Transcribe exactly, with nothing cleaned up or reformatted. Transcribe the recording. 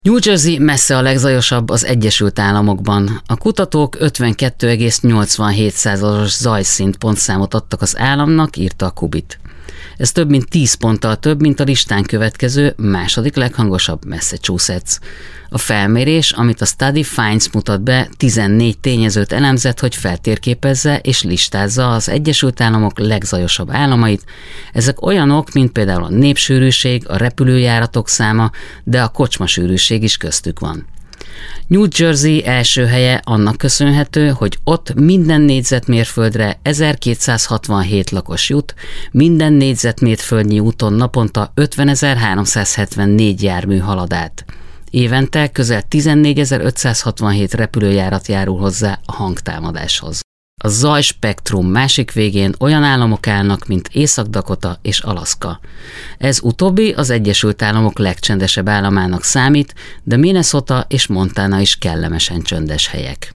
New Jersey messze a legzajosabb az Egyesült Államokban. A kutatók ötvenkettő egész nyolcvanhét százalékos zajszint pontszámot adtak az államnak, írta a Kubit. Ez több mint tíz ponttal több, mint a listán következő, második leghangosabb Massachusetts. A felmérés, amit a Study Finds mutat be, tizennégy tényezőt elemzett, hogy feltérképezze és listázza az Egyesült Államok legzajosabb államait. Ezek olyanok, mint például a népsűrűség, a repülőjáratok száma, de a kocsmasűrűség is köztük van. New Jersey első helye annak köszönhető, hogy ott minden négyzetmérföldre ezerkétszázhatvanhét lakos jut, minden négyzetmérföldnyi úton naponta ötvenezer-háromszázhetvennégy jármű halad át. Évente közel tizennégyezer-ötszázhatvanhét repülőjárat járul hozzá a hangtámadáshoz. A zaj spektrum másik végén olyan államok állnak, mint Észak-Dakota és Alaszka. Ez utóbbi az Egyesült Államok legcsendesebb államának számít, de Minnesota és Montana is kellemesen csöndes helyek.